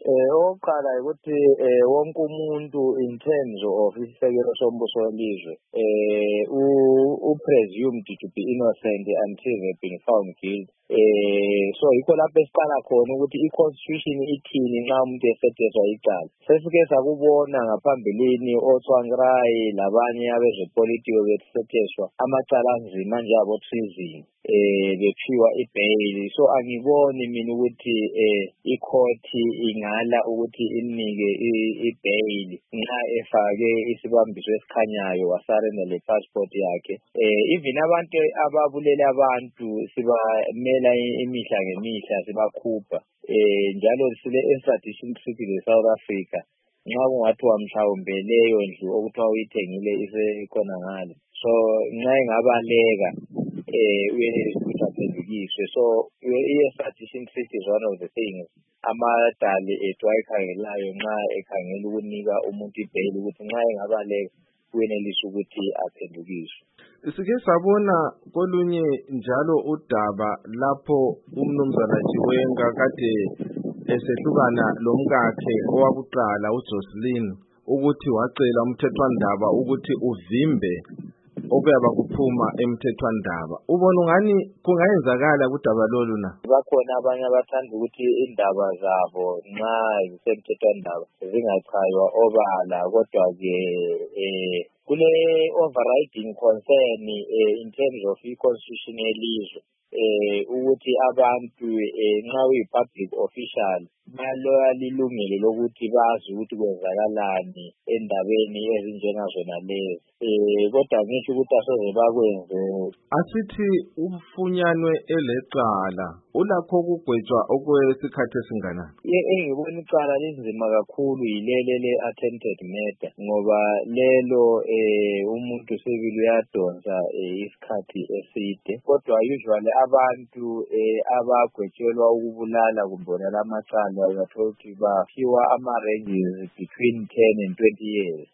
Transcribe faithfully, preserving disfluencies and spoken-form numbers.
Eh oqala ukuthi eh wonke umuntu in terms of isisekelo sombuso welizwe eh u presumed to be innocent until they've been found guilty. Eh so yikho lapho esiqala khona ukuthi i-constitution ithini nxa umuntu esetheswa icala. Sesike sakubona ngaphambilini oTsvangirai labanye abezepolitiki besetheswa amacala anzima njengabo treason eh bephiwa ibail. So angiboni mina ukuthi eh i-court ingala ukuthi inike ibail nxa efake isibambiso esikhanyayo wasarenda le passport yakhe. Eh even abantu ababulela abantu sibamela imihla ngemihla sibakhupha eh njalo sile extradition treaty le South Africa nxa kungathiwa mhlawumbe leyo ndlu okuthiwa uyithengile isekhona ngale. So nxa engabaleka eh uyephendukiswe. So i-extradition treaty is one of the things amadali ethu ayikhangelayo nxa ekhangela ukunika umuntu ibail ukuthi nxa engabaleka uyenelisa ukuthi aphendukiswe. Sike sabona kolunye njalo udaba lapho umnumzana Chiwenga kade esehlukana lomkakhe owakuqala uJocelyn ukuthi wacela umthethwandaba ukuthi uvimbe okuyaba kuphuma emthethwandaba. Ubona ngani kungayenzakala kudaba lolu na? Bakhona abanye abathanda ukuthi indaba zabo nxa zisemthethwandaba zingachaywa obala, kodwa ke eh kule overriding concern eh, in terms of i-constitution yelizwe eh ukuthi abantu eh, nxa uyi-public official balilungelo lokuthi bazi ukuthi kwenzakalani endabeni ezinjengazona lezi. Eh kodwa ngisho ukuthi asoze bakwenze. Asithi umfunyanwe elecala ulakho ukugwetshwa okwesikhathi esingana? Engibona icala linzima kakhulu yilele le attempted murder ngoba lelo eh umuntu sebili uyadonsa isikhathi eside. Kodwa usually abantu eh abagwetshelwa ukubulala kumbe lamacala uyathola ukuthi baphiwa ama ranges between ten and twenty years.